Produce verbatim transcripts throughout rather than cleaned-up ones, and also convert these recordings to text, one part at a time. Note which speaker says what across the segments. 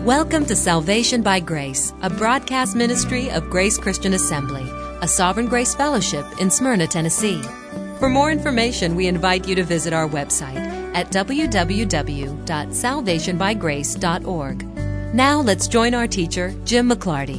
Speaker 1: Welcome to Salvation by Grace, a broadcast ministry of Grace Christian Assembly, a Sovereign Grace Fellowship in Smyrna, Tennessee. For more information, we invite you to visit our website at w w w dot salvation by grace dot org. Now let's join our teacher, Jim McClarty.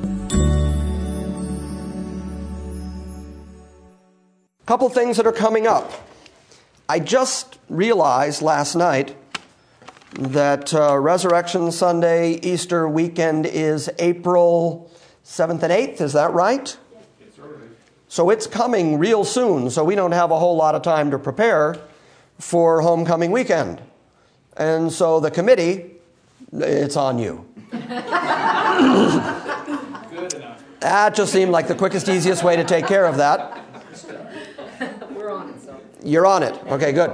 Speaker 2: Couple things that are coming up. I just realized last night that uh, Resurrection Sunday, Easter weekend is April seventh and eighth. Is that right?
Speaker 3: It's early.
Speaker 2: So it's coming real soon, so we don't have a whole lot of time to prepare for homecoming weekend. And so the committee, it's on you.
Speaker 3: Good enough.
Speaker 2: That just seemed like the quickest, easiest way to take care of that.
Speaker 4: We're on it, so.
Speaker 2: You're on it. Okay, good.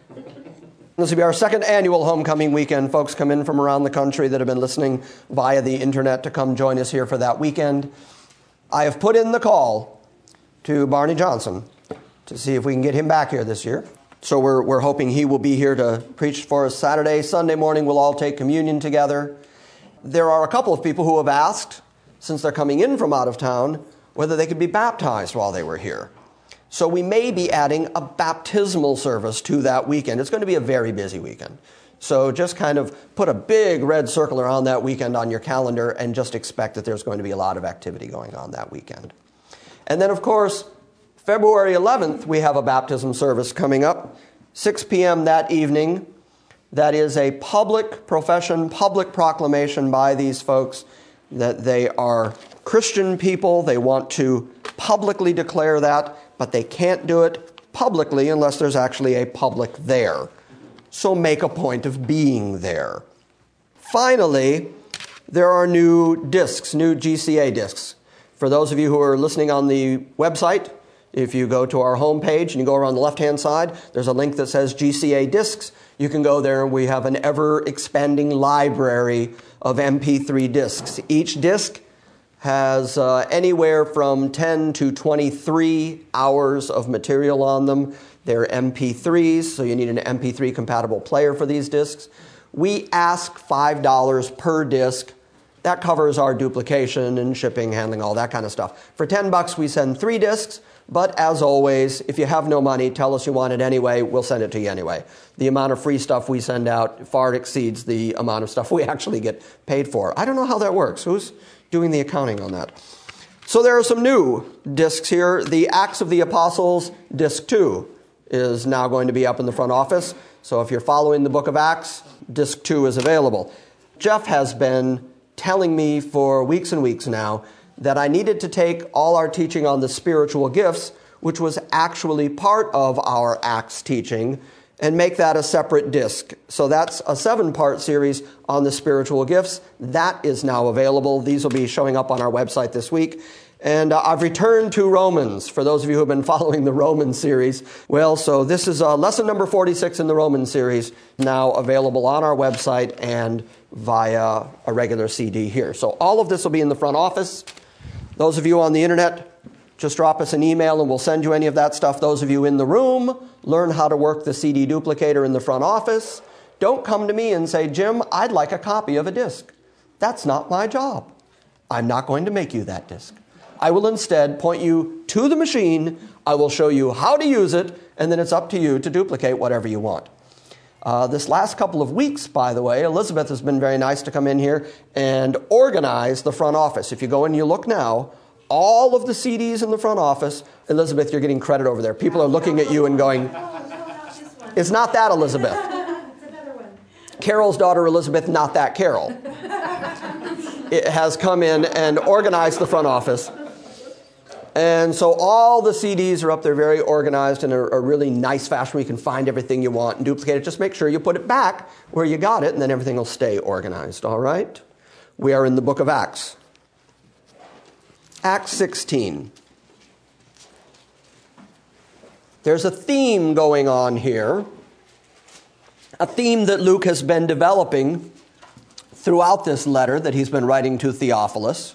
Speaker 2: This will be our second annual homecoming weekend. Folks come in from around the country that have been listening via the internet to come join us here for that weekend. I have put in the call to Barney Johnson to see if we can get him back here this year. So we're we're hoping he will be here to preach for us Saturday. Sunday morning we'll all take communion together. There are a couple of people who have asked, since they're coming in from out of town, whether they could be baptized while they were here. So we may be adding a baptismal service to that weekend. It's going to be a very busy weekend. So just kind of put a big red circle around that weekend on your calendar and just expect that there's going to be a lot of activity going on that weekend. And then, of course, February eleventh, we have a baptism service coming up, six p.m. that evening. That is a public profession, public proclamation by these folks that they are Christian people. They want to publicly declare that, but they can't do it publicly unless there's actually a public there. So make a point of being there. Finally, there are new discs, new G C A discs. For those of you who are listening on the website, if you go to our homepage and you go around the left-hand side, there's a link that says G C A discs. You can go there and we have an ever-expanding library of M P three discs. Each disc has uh, anywhere from ten to twenty-three hours of material on them. They're M P threes, so you need an M P three compatible player for these discs. We ask five dollars per disc. That covers our duplication and shipping, handling, all that kind of stuff. For ten bucks, we send three discs. But as always, if you have no money, tell us you want it anyway. We'll send it to you anyway. The amount of free stuff we send out far exceeds the amount of stuff we actually get paid for. I don't know how that works. Who's doing the accounting on that? So there are some new discs here. The Acts of the Apostles, disc two, is now going to be up in the front office. So if you're following the book of Acts, disc two is available. Jeff has been telling me for weeks and weeks now that I needed to take all our teaching on the spiritual gifts, which was actually part of our Acts teaching, and make that a separate disc. So that's a seven-part series on the spiritual gifts. That is now available. These will be showing up on our website this week. And uh, I've returned to Romans, for those of you who have been following the Romans series. Well, so this is uh, lesson number forty-six in the Romans series, now available on our website and via a regular C D here. So all of this will be in the front office. Those of you on the internet, just drop us an email and we'll send you any of that stuff. Those of you in the room, learn how to work the C D duplicator in the front office. Don't come to me and say, Jim, I'd like a copy of a disc. That's not my job. I'm not going to make you that disc. I will instead point you to the machine. I will show you how to use it, and then it's up to you to duplicate whatever you want. Uh, this last couple of weeks, by the way, Elizabeth has been very nice to come in here and organize the front office. If you go and you look now, all of the C Ds in the front office, Elizabeth, you're getting credit over there. People are looking at you and going, it's not that Elizabeth.
Speaker 4: It's another one.
Speaker 2: Carol's daughter Elizabeth, not that Carol. It has come in and organized the front office. And so all the C Ds are up there very organized in a, a really nice fashion where you can find everything you want and duplicate it. Just make sure you put it back where you got it, and then everything will stay organized, all right? We are in the book of Acts. Acts sixteen. There's a theme going on here, a theme that Luke has been developing throughout this letter that he's been writing to Theophilus.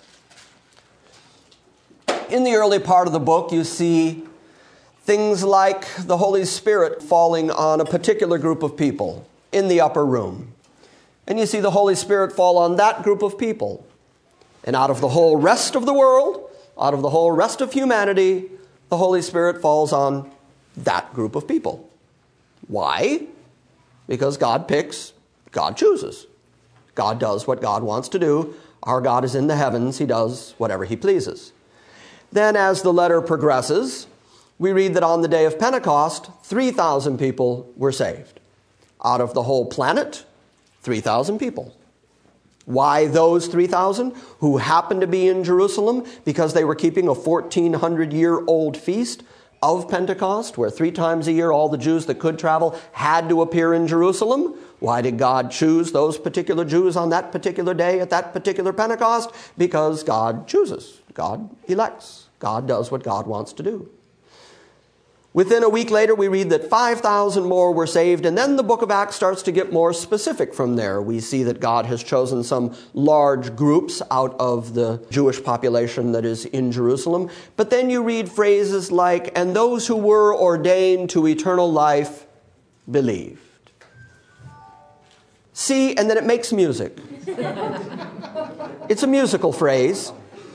Speaker 2: In the early part of the book, you see things like the Holy Spirit falling on a particular group of people in the upper room. And you see the Holy Spirit fall on that group of people. And out of the whole rest of the world, out of the whole rest of humanity, the Holy Spirit falls on that group of people. Why? Because God picks, God chooses. God does what God wants to do. Our God is in the heavens. He does whatever he pleases. Then as the letter progresses, we read that on the day of Pentecost, three thousand people were saved. Out of the whole planet, three thousand people. Why those three thousand who happened to be in Jerusalem? Because they were keeping a fourteen hundred year old feast of Pentecost, where three times a year all the Jews that could travel had to appear in Jerusalem. Why did God choose those particular Jews on that particular day at that particular Pentecost? Because God chooses. God elects. God does what God wants to do. Within a week later, we read that five thousand more were saved, and then the book of Acts starts to get more specific from there. We see that God has chosen some large groups out of the Jewish population that is in Jerusalem. But then you read phrases like, and those who were ordained to eternal life believed. See, and then it makes music. It's a musical phrase.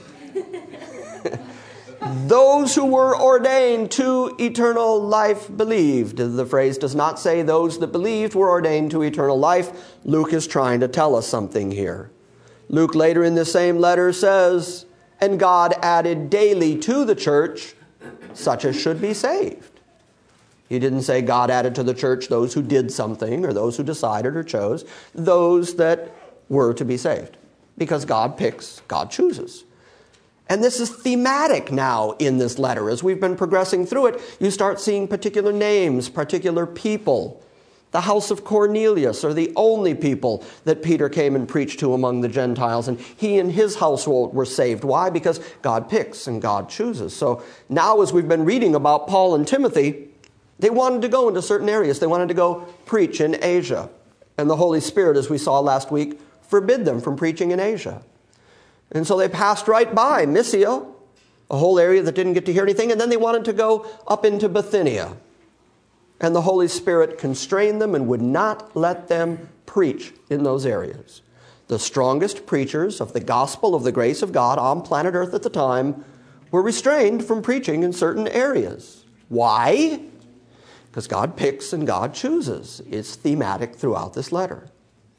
Speaker 2: Those who were ordained to eternal life believed. The phrase does not say those that believed were ordained to eternal life. Luke is trying to tell us something here. Luke later in the same letter says, and God added daily to the church such as should be saved. He didn't say God added to the church those who did something or those who decided or chose, those that were to be saved. Because God picks, God chooses. And this is thematic now in this letter. As we've been progressing through it, you start seeing particular names, particular people. The house of Cornelius are the only people that Peter came and preached to among the Gentiles. And he and his household were saved. Why? Because God picks and God chooses. So now as we've been reading about Paul and Timothy, they wanted to go into certain areas. They wanted to go preach in Asia. And the Holy Spirit, as we saw last week, forbid them from preaching in Asia. And so they passed right by Mysia, a whole area that didn't get to hear anything, and then they wanted to go up into Bithynia. And the Holy Spirit constrained them and would not let them preach in those areas. The strongest preachers of the gospel of the grace of God on planet Earth at the time were restrained from preaching in certain areas. Why? Because God picks and God chooses. It's thematic throughout this letter.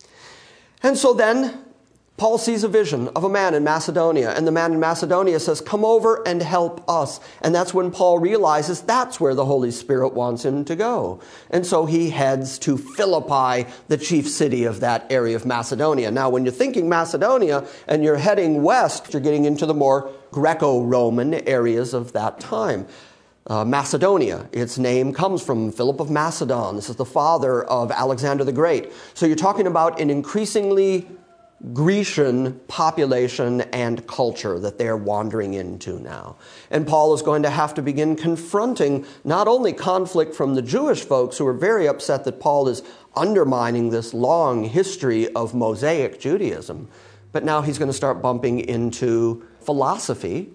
Speaker 2: And so then Paul sees a vision of a man in Macedonia, and the man in Macedonia says, come over and help us. And that's when Paul realizes that's where the Holy Spirit wants him to go. And so he heads to Philippi, the chief city of that area of Macedonia. Now, when you're thinking Macedonia and you're heading west, you're getting into the more Greco-Roman areas of that time. Uh, Macedonia, its name comes from Philip of Macedon. This is the father of Alexander the Great. So you're talking about an increasingly Grecian population and culture that they're wandering into now. And Paul is going to have to begin confronting not only conflict from the Jewish folks who are very upset that Paul is undermining this long history of Mosaic Judaism, but now he's going to start bumping into philosophy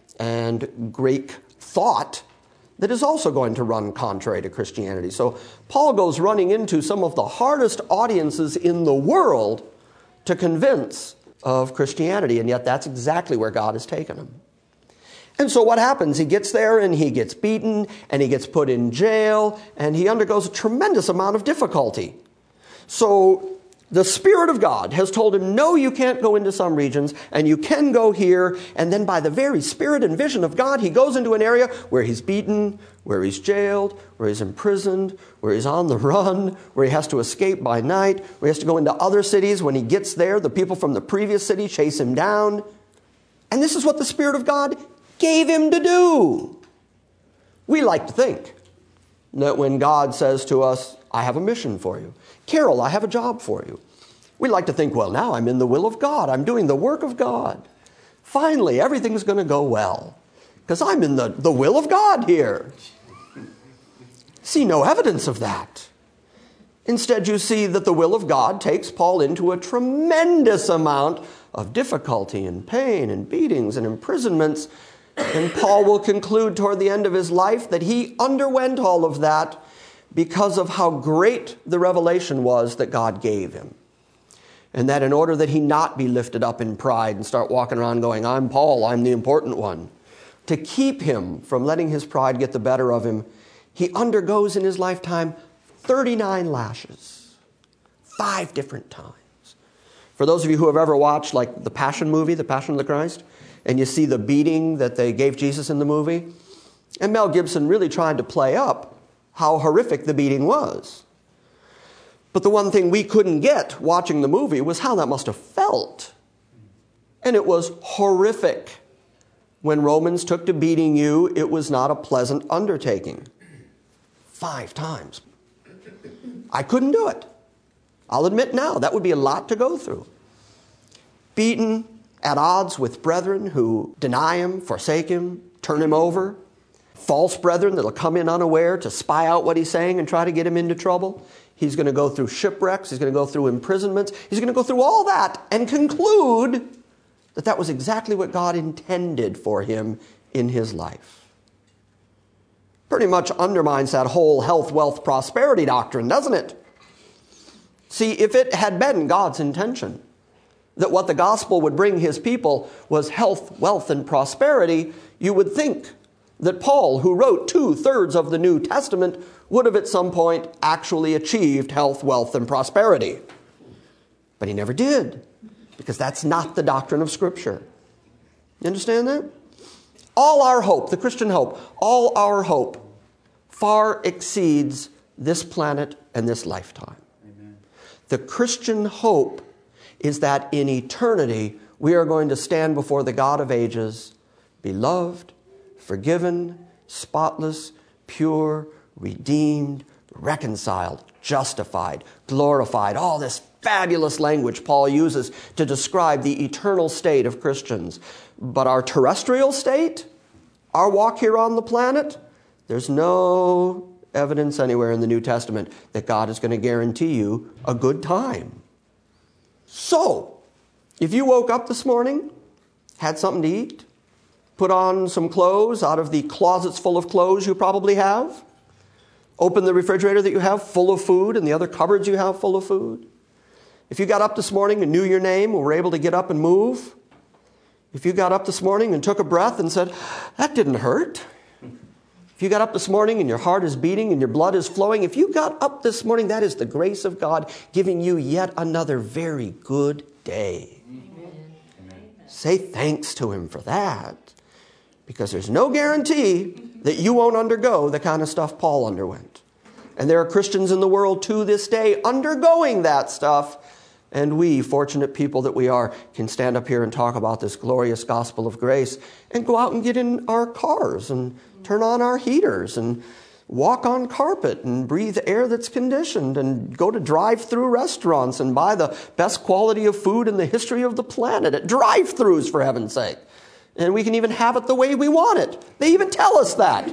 Speaker 2: and Greek thought that is also going to run contrary to Christianity. So Paul goes running into some of the hardest audiences in the world to convince of Christianity, and yet that's exactly where God has taken him. And so what happens? He gets there and he gets beaten and he gets put in jail and he undergoes a tremendous amount of difficulty. So the Spirit of God has told him, no, you can't go into some regions and you can go here. And then by the very Spirit and vision of God, he goes into an area where he's beaten, where he's jailed, where he's imprisoned, where he's on the run, where he has to escape by night, where he has to go into other cities. When he gets there, the people from the previous city chase him down. And this is what the Spirit of God gave him to do. We like to think that when God says to us, I have a mission for you. Carol, I have a job for you. We like to think, well, now I'm in the will of God. I'm doing the work of God. Finally, everything's going to go well because I'm in the, the will of God here. See no evidence of that. Instead, you see that the will of God takes Paul into a tremendous amount of difficulty and pain and beatings and imprisonments. And Paul will conclude toward the end of his life that he underwent all of that because of how great the revelation was that God gave him. And that in order that he not be lifted up in pride and start walking around going, I'm Paul, I'm the important one, to keep him from letting his pride get the better of him, he undergoes in his lifetime thirty-nine lashes, five different times. For those of you who have ever watched like the Passion movie, The Passion of the Christ, and you see the beating that they gave Jesus in the movie, and Mel Gibson really tried to play up how horrific the beating was. But the one thing we couldn't get watching the movie was how that must have felt. And it was horrific. When Romans took to beating you, it was not a pleasant undertaking. Five times. I couldn't do it. I'll admit now, that would be a lot to go through. Beaten at odds with brethren who deny him, forsake him, turn him over. False brethren that'll come in unaware to spy out what he's saying and try to get him into trouble. He's going to go through shipwrecks. He's going to go through imprisonments. He's going to go through all that and conclude that that was exactly what God intended for him in his life. Pretty much undermines that whole health, wealth, prosperity doctrine, doesn't it? See, if it had been God's intention that what the gospel would bring his people was health, wealth, and prosperity, you would think that Paul, who wrote two-thirds of the New Testament, would have at some point actually achieved health, wealth, and prosperity. But he never did, because that's not the doctrine of Scripture. You understand that? All our hope, the Christian hope, all our hope far exceeds this planet and this lifetime. Amen. The Christian hope is that in eternity we are going to stand before the God of ages, beloved, forgiven, spotless, pure, redeemed, reconciled, justified, glorified. All this fabulous language Paul uses to describe the eternal state of Christians. But our terrestrial state, our walk here on the planet, there's no evidence anywhere in the New Testament that God is going to guarantee you a good time. So, if you woke up this morning, had something to eat, put on some clothes out of the closets full of clothes you probably have, open the refrigerator that you have full of food and the other cupboards you have full of food. If you got up this morning and knew your name and were able to get up and move, if you got up this morning and took a breath and said, that didn't hurt. If you got up this morning and your heart is beating and your blood is flowing, if you got up this morning, that is the grace of God giving you yet another very good day. Amen. Say thanks to him for that, because there's no guarantee that you won't undergo the kind of stuff Paul underwent. And there are Christians in the world to this day undergoing that stuff. And we, fortunate people that we are, can stand up here and talk about this glorious gospel of grace and go out and get in our cars and turn on our heaters and walk on carpet and breathe air that's conditioned and go to drive-through restaurants and buy the best quality of food in the history of the planet at drive-thrus, for heaven's sake. And we can even have it the way we want it. They even tell us that.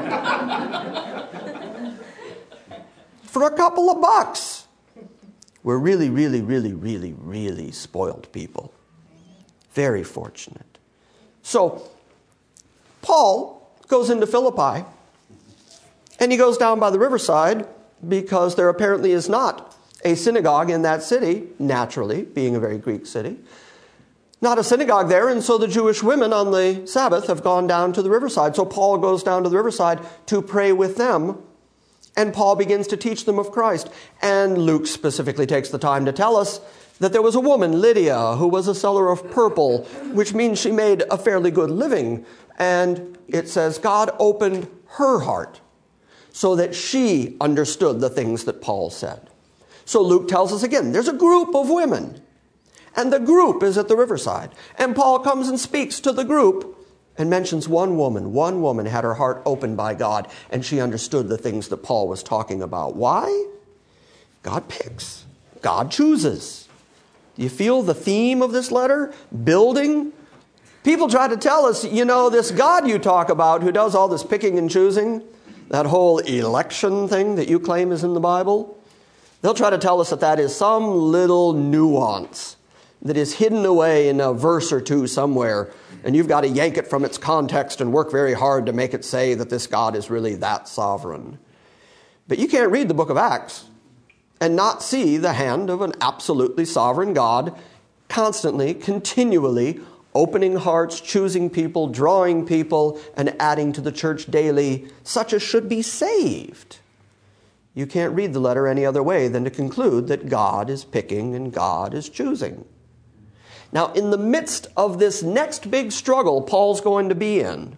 Speaker 2: For a couple of bucks. We're really, really, really, really, really spoiled people. Very fortunate. So, Paul goes into Philippi, and he goes down by the riverside because there apparently is not a synagogue in that city, naturally, being a very Greek city. Not a synagogue there, and so the Jewish women on the Sabbath have gone down to the riverside. So Paul goes down to the riverside to pray with them, and Paul begins to teach them of Christ. And Luke specifically takes the time to tell us that there was a woman, Lydia, who was a seller of purple, which means she made a fairly good living. And it says God opened her heart so that she understood the things that Paul said. So Luke tells us again, there's a group of women, and the group is at the riverside. And Paul comes and speaks to the group and mentions one woman. One woman had her heart opened by God, and she understood the things that Paul was talking about. Why? God picks. God chooses. Do you feel the theme of this letter? Building. People try to tell us, you know, this God you talk about who does all this picking and choosing, that whole election thing that you claim is in the Bible, they'll try to tell us that that is some little nuance that is hidden away in a verse or two somewhere, and you've got to yank it from its context and work very hard to make it say that this God is really that sovereign. But you can't read the book of Acts and not see the hand of an absolutely sovereign God constantly, continually opening hearts, choosing people, drawing people, and adding to the church daily, such as should be saved. You can't read the letter any other way than to conclude that God is picking and God is choosing. Now, in the midst of this next big struggle Paul's going to be in,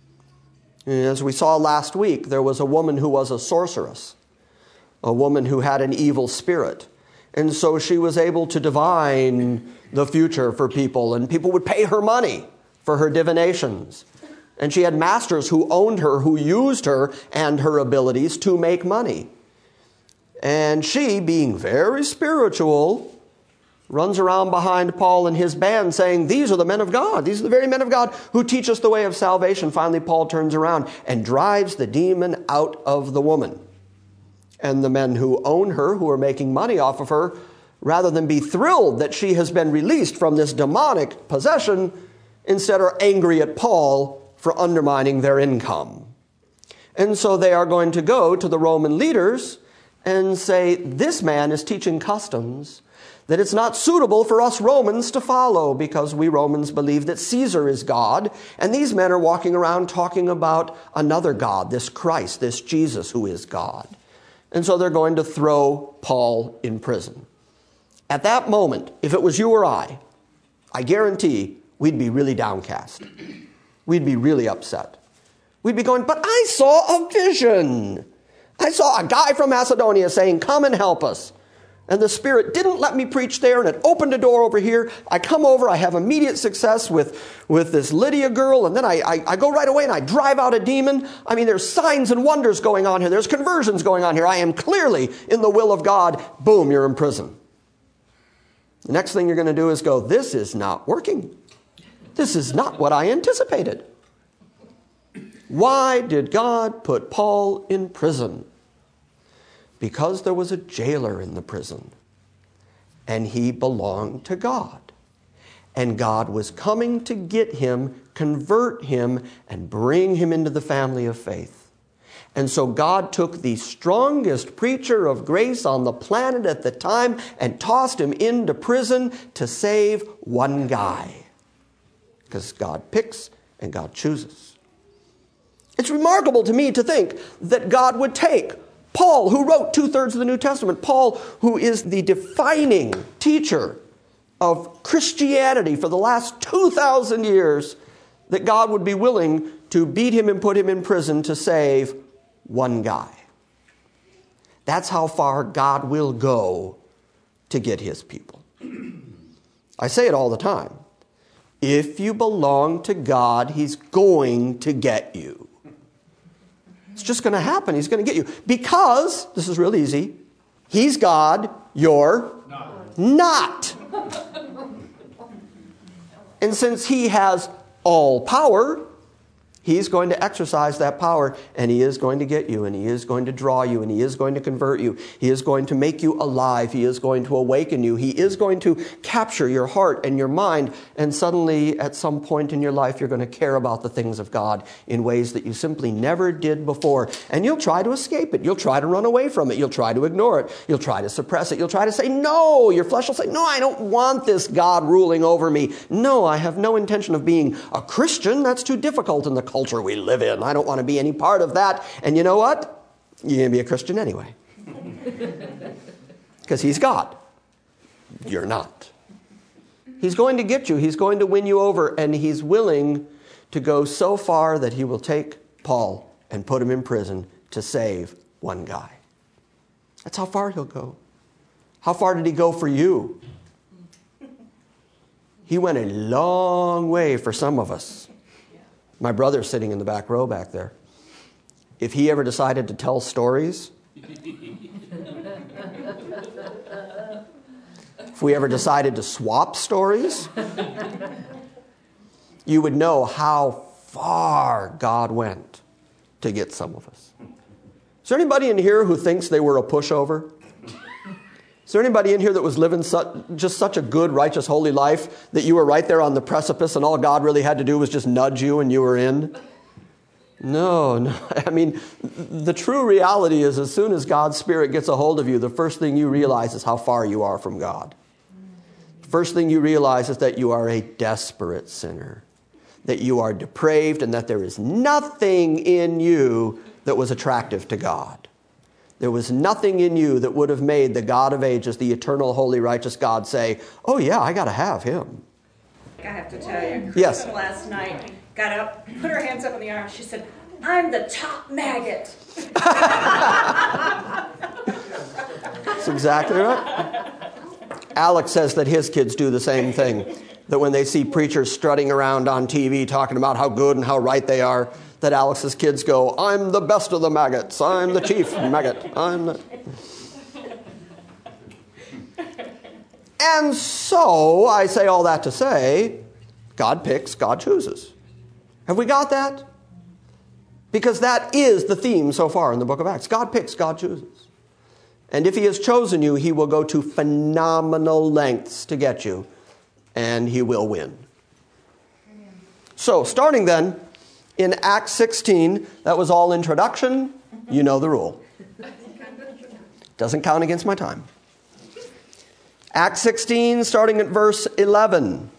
Speaker 2: as we saw last week, there was a woman who was a sorceress, a woman who had an evil spirit. And so she was able to divine the future for people, and people would pay her money for her divinations. And she had masters who owned her, who used her and her abilities to make money. And she, being very spiritual, runs around behind Paul and his band saying, these are the men of God. These are the very men of God who teach us the way of salvation. Finally, Paul turns around and drives the demon out of the woman. And the men who own her, who are making money off of her, rather than be thrilled that she has been released from this demonic possession, instead are angry at Paul for undermining their income. And so they are going to go to the Roman leaders and say, this man is teaching customs that it's not suitable for us Romans to follow, because we Romans believe that Caesar is God, and these men are walking around talking about another God, this Christ, this Jesus who is God. And so they're going to throw Paul in prison. At that moment, if it was you or I, I guarantee we'd be really downcast. We'd be really upset. We'd be going, but I saw a vision. I saw a guy from Macedonia saying, come and help us. And the Spirit didn't let me preach there, and it opened a door over here. I come over, I have immediate success with, with this Lydia girl, and then I, I, I go right away and I drive out a demon. I mean, there's signs and wonders going on here. There's conversions going on here. I am clearly in the will of God. Boom, you're in prison. The next thing you're going to do is go, this is not working. This is not what I anticipated. Why did God put Paul in prison? Because there was a jailer in the prison, and he belonged to God. And God was coming to get him, convert him, and bring him into the family of faith. And so God took the strongest preacher of grace on the planet at the time and tossed him into prison to save one guy. Because God picks and God chooses. It's remarkable to me to think that God would take Paul, who wrote two-thirds of the New Testament, Paul, who is the defining teacher of Christianity for the last two thousand years, that God would be willing to beat him and put him in prison to save one guy. That's how far God will go to get his people. I say it all the time. If you belong to God, he's going to get you. It's just going to happen. He's going to get you. Because, this is real easy, he's God, you're not. not. And since he has all power, he's going to exercise that power, and he is going to get you, and he is going to draw you, and he is going to convert you. He is going to make you alive. He is going to awaken you. He is going to capture your heart and your mind, and suddenly at some point in your life you're going to care about the things of God in ways that you simply never did before. And you'll try to escape it. You'll try to run away from it. You'll try to ignore it. You'll try to suppress it. You'll try to say, no. Your flesh will say, no, I don't want this God ruling over me. No, I have no intention of being a Christian. That's too difficult in the culture we live in. I don't want to be any part of that. And you know what? You're going to be a Christian anyway. Because he's God. You're not. He's going to get you. He's going to win you over. And he's willing to go so far that he will take Paul and put him in prison to save one guy. That's how far he'll go. How far did he go for you? He went a long way for some of us. My brother's sitting in the back row back there. If he ever decided to tell stories, if we ever decided to swap stories, you would know how far God went to get some of us. Is there anybody in here who thinks they were a pushover? Is there anybody in here that was living su- just such a good, righteous, holy life that you were right there on the precipice and all God really had to do was just nudge you and you were in? No, no. I mean, the true reality is as soon as God's Spirit gets a hold of you, the first thing you realize is how far you are from God. First thing you realize is that you are a desperate sinner, that you are depraved, and that there is nothing in you that was attractive to God. There was nothing in you that would have made the God of ages, the eternal, holy, righteous God, say, oh yeah, I got to have him.
Speaker 4: I have to tell you,
Speaker 2: Yes.
Speaker 4: Kristen last night got up, put her hands up in the air, and she said, I'm the top maggot.
Speaker 2: That's exactly right. Alex says that his kids do the same thing, that when they see preachers strutting around on T V talking about how good and how right they are, that Alex's kids go, I'm the best of the maggots. I'm the chief maggot. I'm the... And so, I say all that to say, God picks, God chooses. Have we got that? Because that is the theme so far in the book of Acts. God picks, God chooses. And if he has chosen you, he will go to phenomenal lengths to get you. And he will win. Amen. So, starting then, in Acts sixteen, that was all introduction. You know the rule. Doesn't count against my time. Acts sixteen, starting at verse eleven.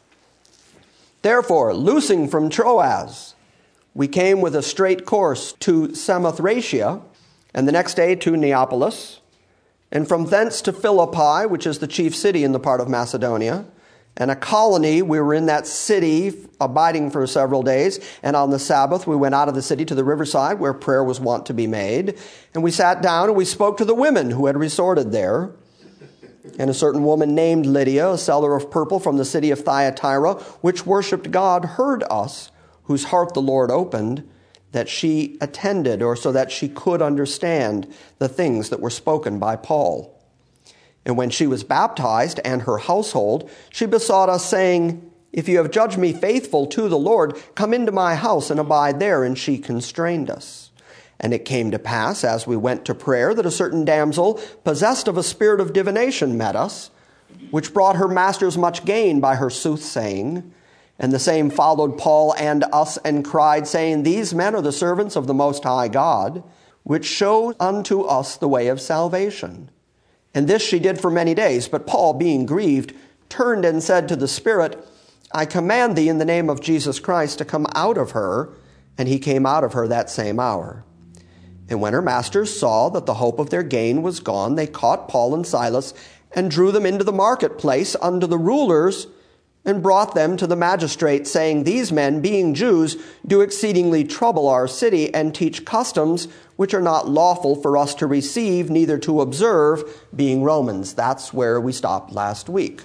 Speaker 2: Therefore, loosing from Troas, we came with a straight course to Samothracia, and the next day to Neapolis, and from thence to Philippi, which is the chief city in the part of Macedonia, and a colony. We were in that city, abiding for several days, and on the Sabbath we went out of the city to the riverside, where prayer was wont to be made, and we sat down and we spoke to the women who had resorted there. And a certain woman named Lydia, a seller of purple from the city of Thyatira, which worshipped God, heard us, whose heart the Lord opened, that she attended, or so that she could understand the things that were spoken by Paul. And when she was baptized, and her household, she besought us, saying, if you have judged me faithful to the Lord, come into my house and abide there. And she constrained us. And it came to pass, as we went to prayer, that a certain damsel, possessed of a spirit of divination, met us, which brought her masters much gain by her soothsaying. And the same followed Paul and us, and cried, saying, these men are the servants of the Most High God, which show unto us the way of salvation. And this she did for many days. But Paul, being grieved, turned and said to the Spirit, I command thee in the name of Jesus Christ to come out of her. And he came out of her that same hour. And when her masters saw that the hope of their gain was gone, they caught Paul and Silas and drew them into the marketplace unto the rulers, and brought them to the magistrate, saying, these men, being Jews, do exceedingly trouble our city, and teach customs which are not lawful for us to receive, neither to observe, being Romans. That's where we stopped last week.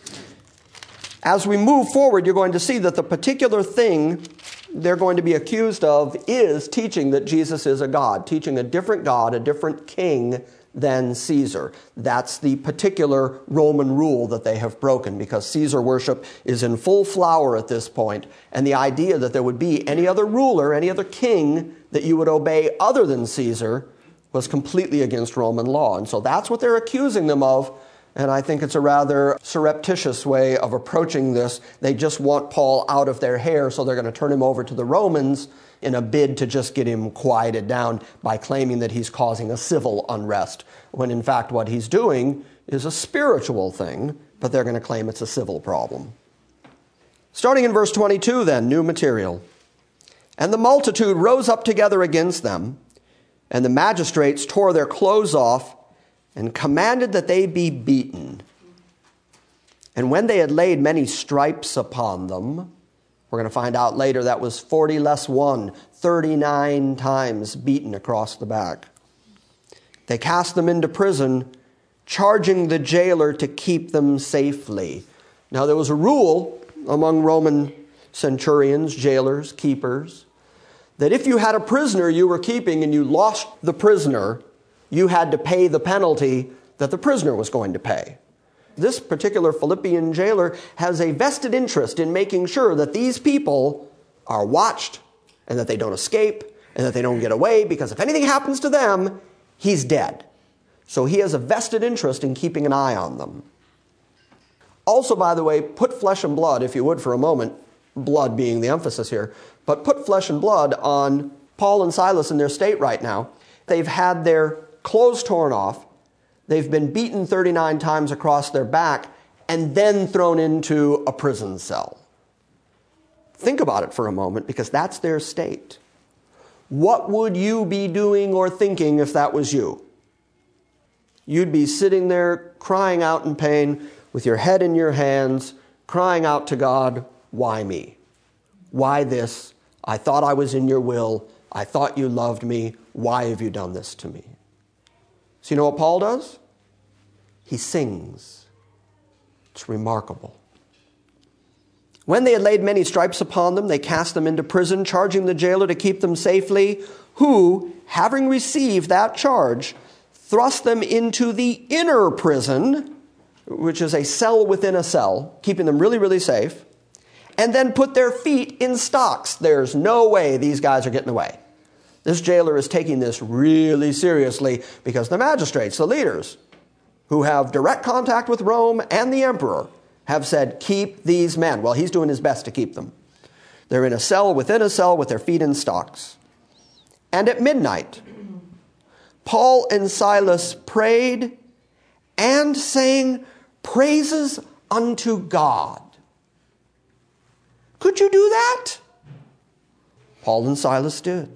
Speaker 2: As we move forward, you're going to see that the particular thing they're going to be accused of is teaching that Jesus is a God, teaching a different God, a different king than Caesar. That's the particular Roman rule that they have broken, because Caesar worship is in full flower at this point, and the idea that there would be any other ruler, any other king that you would obey other than Caesar was completely against Roman law. And so that's what they're accusing them of, and I think it's a rather surreptitious way of approaching this. They just want Paul out of their hair, so they're going to turn him over to the Romans in a bid to just get him quieted down by claiming that he's causing a civil unrest, when in fact what he's doing is a spiritual thing, but they're going to claim it's a civil problem. Starting in verse twenty-two then, new material. And the multitude rose up together against them, and the magistrates tore their clothes off, and commanded that they be beaten. And when they had laid many stripes upon them, we're going to find out later that was forty less one, thirty-nine times beaten across the back. They cast them into prison, charging the jailer to keep them safely. Now there was a rule among Roman centurions, jailers, keepers, that if you had a prisoner you were keeping and you lost the prisoner, you had to pay the penalty that the prisoner was going to pay. This particular Philippian jailer has a vested interest in making sure that these people are watched and that they don't escape and that they don't get away, because if anything happens to them, he's dead. So he has a vested interest in keeping an eye on them. Also, by the way, put flesh and blood, if you would, for a moment, blood being the emphasis here, but put flesh and blood on Paul and Silas in their state right now. They've had their clothes torn off. They've been beaten thirty-nine times across their back and then thrown into a prison cell. Think about it for a moment, because that's their state. What would you be doing or thinking if that was you? You'd be sitting there crying out in pain with your head in your hands, crying out to God, why me? Why this? I thought I was in your will. I thought you loved me. Why have you done this to me? So you know what Paul does? He sings. It's remarkable. When they had laid many stripes upon them, they cast them into prison, charging the jailer to keep them safely, who, having received that charge, thrust them into the inner prison, which is a cell within a cell, keeping them really, really safe, and then put their feet in stocks. There's no way these guys are getting away. This jailer is taking this really seriously, because the magistrates, the leaders, who have direct contact with Rome and the emperor, have said, keep these men. Well, he's doing his best to keep them. They're in a cell within a cell with their feet in stocks. And at midnight, Paul and Silas prayed and sang praises unto God. Could you do that? Paul and Silas did.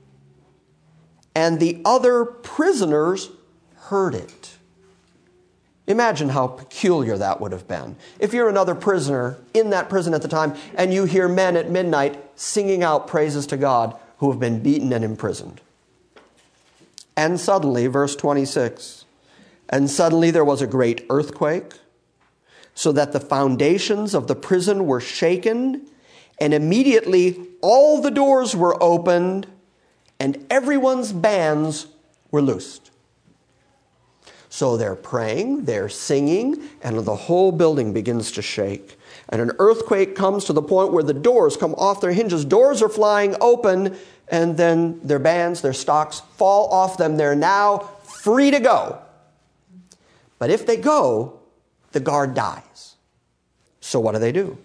Speaker 2: And the other prisoners heard it. Imagine how peculiar that would have been. If you're another prisoner in that prison at the time and you hear men at midnight singing out praises to God who have been beaten and imprisoned. And suddenly, verse twenty-six, and suddenly there was a great earthquake, so that the foundations of the prison were shaken, and immediately all the doors were opened, and everyone's bands were loosed. So they're praying, they're singing, and the whole building begins to shake. And an earthquake comes to the point where the doors come off their hinges. Doors are flying open, and then their bands, their stocks fall off them. They're now free to go. But if they go, the guard dies. So what do they do?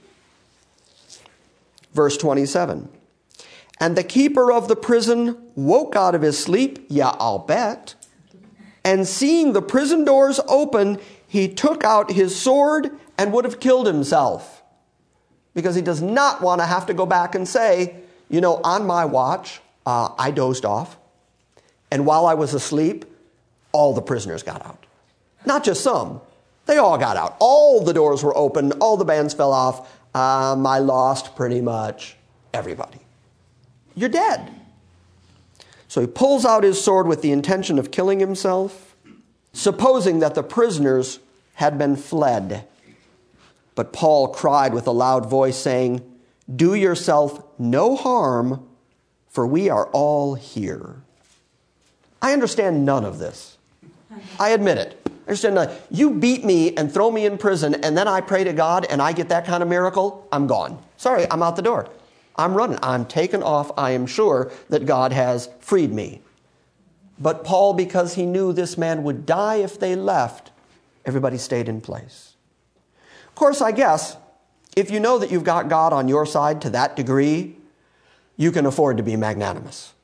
Speaker 2: Verse twenty-seven. And the keeper of the prison woke out of his sleep, yeah, I'll bet. And seeing the prison doors open, he took out his sword and would have killed himself. Because he does not want to have to go back and say, you know, on my watch, uh, I dozed off. And while I was asleep, all the prisoners got out. Not just some. They all got out. All the doors were open. All the bands fell off. Um, I lost pretty much everybody. You're dead. So he pulls out his sword with the intention of killing himself, supposing that the prisoners had been fled. But Paul cried with a loud voice, saying, do yourself no harm, for we are all here. I understand none of this. I admit it. I understand none. You beat me and throw me in prison, and then I pray to God and I get that kind of miracle, I'm gone. Sorry, I'm out the door. I'm running. I'm taken off. I am sure that God has freed me. But Paul, because he knew this man would die if they left, everybody stayed in place. Of course, I guess, if you know that you've got God on your side to that degree, you can afford to be magnanimous.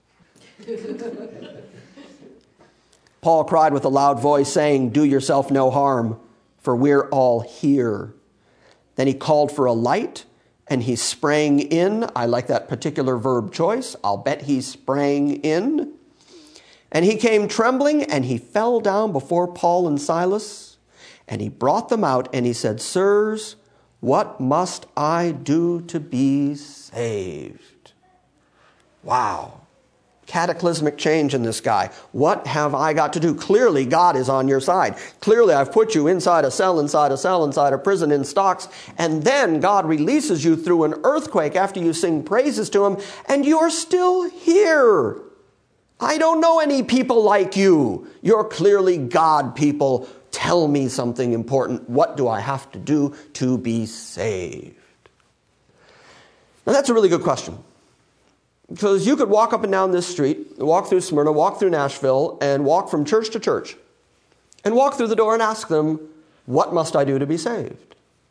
Speaker 2: Paul cried with a loud voice, saying, do yourself no harm, for we're all here. Then he called for a light, and he sprang in. I like that particular verb choice. I'll bet he sprang in. And he came trembling, and he fell down before Paul and Silas. And he brought them out, and he said, sirs, what must I do to be saved? Wow. Cataclysmic change in this guy. What have I got to do? Clearly, God is on your side. Clearly, I've put you inside a cell, inside a cell, inside a prison in stocks. And then God releases you through an earthquake after you sing praises to him, and you're still here. I don't know any people like you. You're clearly God people. Tell me something important. What do I have to do to be saved? Now, that's a really good question. Because you could walk up and down this street, walk through Smyrna, walk through Nashville, and walk from church to church, and walk through the door and ask them, what must I do to be saved?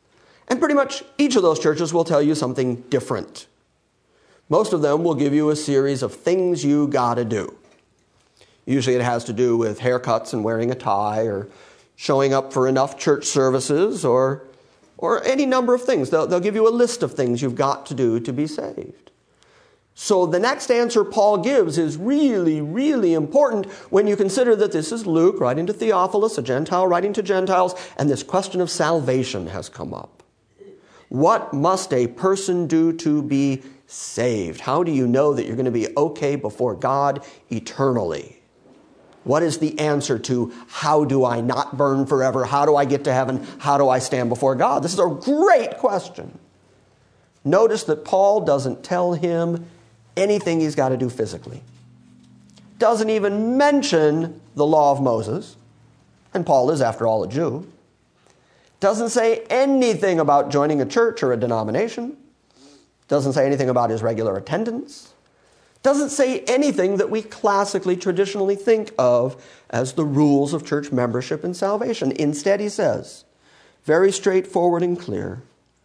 Speaker 2: And pretty much each of those churches will tell you something different. Most of them will give you a series of things you gotta do. Usually it has to do with haircuts and wearing a tie, or showing up for enough church services, or, or any number of things. They'll, they'll give you a list of things you've got to do to be saved. So the next answer Paul gives is really, really important when you consider that this is Luke writing to Theophilus, a Gentile writing to Gentiles, and this question of salvation has come up. What must a person do to be saved? How do you know that you're going to be okay before God eternally? What is the answer to how do I not burn forever? How do I get to heaven? How do I stand before God? This is a great question. Notice that Paul doesn't tell him anything he's got to do physically. Doesn't even mention the law of Moses. And Paul is, after all, a Jew. Doesn't say anything about joining a church or a denomination. Doesn't say anything about his regular attendance. Doesn't say anything that we classically, traditionally think of as the rules of church membership and salvation. Instead, he says, very straightforward and clear,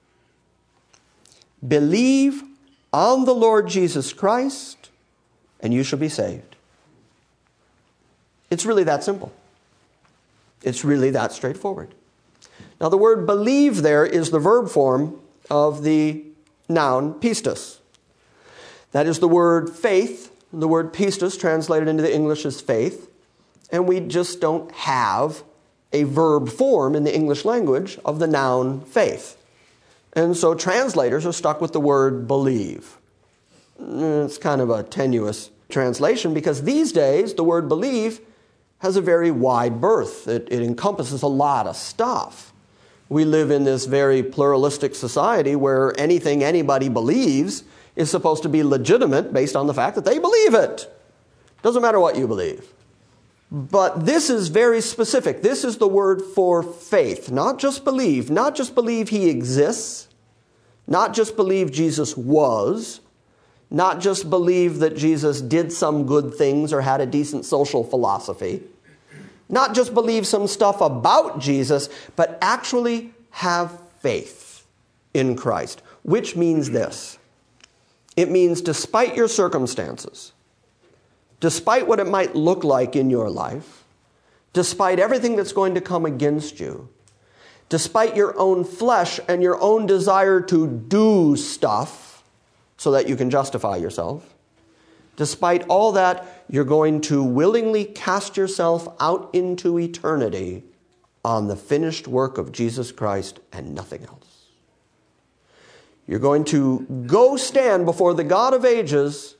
Speaker 2: believe on the Lord Jesus Christ, and you shall be saved. It's really that simple. It's really that straightforward. Now, the word believe there is the verb form of the noun pistis. That is the word faith. The word pistis translated into the English is faith. And we just don't have a verb form in the English language of the noun faith. And so translators are stuck with the word believe. It's kind of a tenuous translation because these days the word believe has a very wide berth. It, it encompasses a lot of stuff. We live in this very pluralistic society where anything anybody believes is supposed to be legitimate based on the fact that they believe it. Doesn't matter what you believe. But this is very specific. This is the word for faith. Not just believe. Not just believe he exists. Not just believe Jesus was. Not just believe that Jesus did some good things or had a decent social philosophy. Not just believe some stuff about Jesus, but actually have faith in Christ. Which means this. It means despite your circumstances, despite what it might look like in your life, despite everything that's going to come against you, despite your own flesh and your own desire to do stuff so that you can justify yourself, despite all that, you're going to willingly cast yourself out into eternity on the finished work of Jesus Christ and nothing else. You're going to go stand before the God of ages,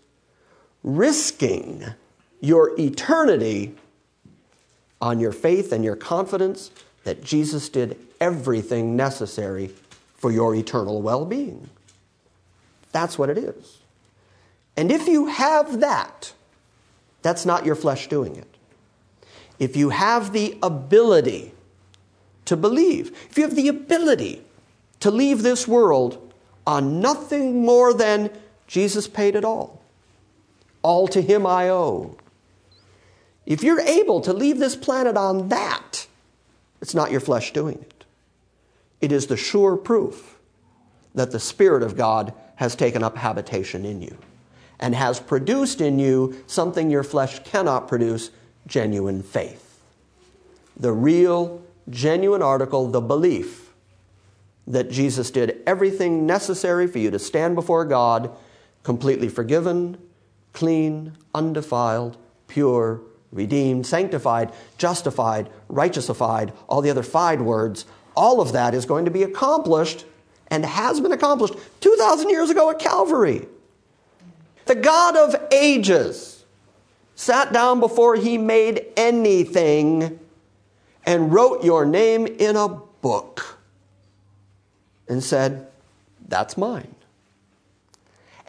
Speaker 2: risking your eternity on your faith and your confidence that Jesus did everything necessary for your eternal well-being. That's what it is. And if you have that, that's not your flesh doing it. If you have the ability to believe, if you have the ability to leave this world on nothing more than Jesus paid it all, all to him I owe. If you're able to leave this planet on that, it's not your flesh doing it. It is the sure proof that the Spirit of God has taken up habitation in you and has produced in you something your flesh cannot produce, genuine faith. The real, genuine article, the belief that Jesus did everything necessary for you to stand before God, completely forgiven, clean, undefiled, pure, redeemed, sanctified, justified, righteousified, all the other fied words. All of that is going to be accomplished and has been accomplished two thousand years ago at Calvary. The God of ages sat down before he made anything and wrote your name in a book and said, that's mine.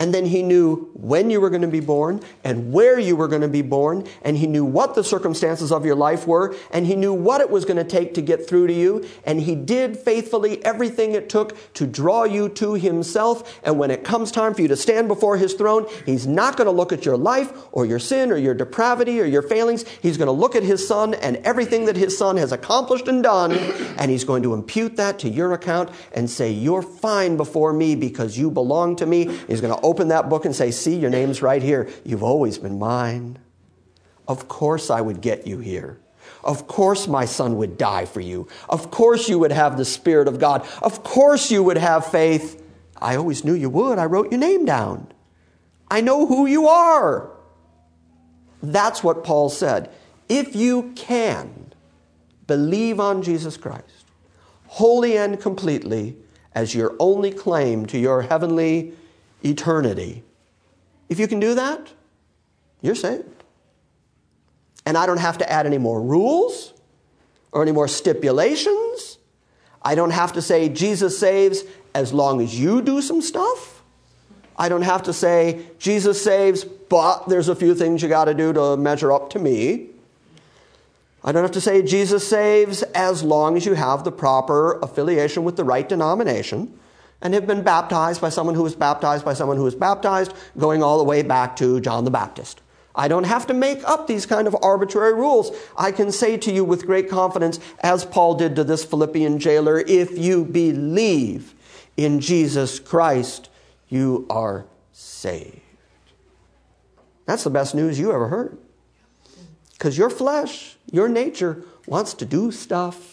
Speaker 2: And then he knew when you were going to be born and where you were going to be born. And he knew what the circumstances of your life were. And he knew what it was going to take to get through to you. And he did faithfully everything it took to draw you to himself. And when it comes time for you to stand before his throne, he's not going to look at your life or your sin or your depravity or your failings. He's going to look at his son and everything that his son has accomplished and done. And he's going to impute that to your account and say, you're fine before me because you belong to me. He's going to open that book and say, see, your name's right here. You've always been mine. Of course I would get you here. Of course my son would die for you. Of course you would have the Spirit of God. Of course you would have faith. I always knew you would. I wrote your name down. I know who you are. That's what Paul said. If you can believe on Jesus Christ, wholly and completely, as your only claim to your heavenly eternity. If you can do that, you're saved. And I don't have to add any more rules or any more stipulations. I don't have to say Jesus saves as long as you do some stuff. I don't have to say Jesus saves, but there's a few things you got to do to measure up to me. I don't have to say Jesus saves as long as you have the proper affiliation with the right denomination and have been baptized by someone who was baptized by someone who was baptized, going all the way back to John the Baptist. I don't have to make up these kind of arbitrary rules. I can say to you with great confidence, as Paul did to this Philippian jailer, if you believe in Jesus Christ, you are saved. That's the best news you ever heard. Because your flesh, your nature, wants to do stuff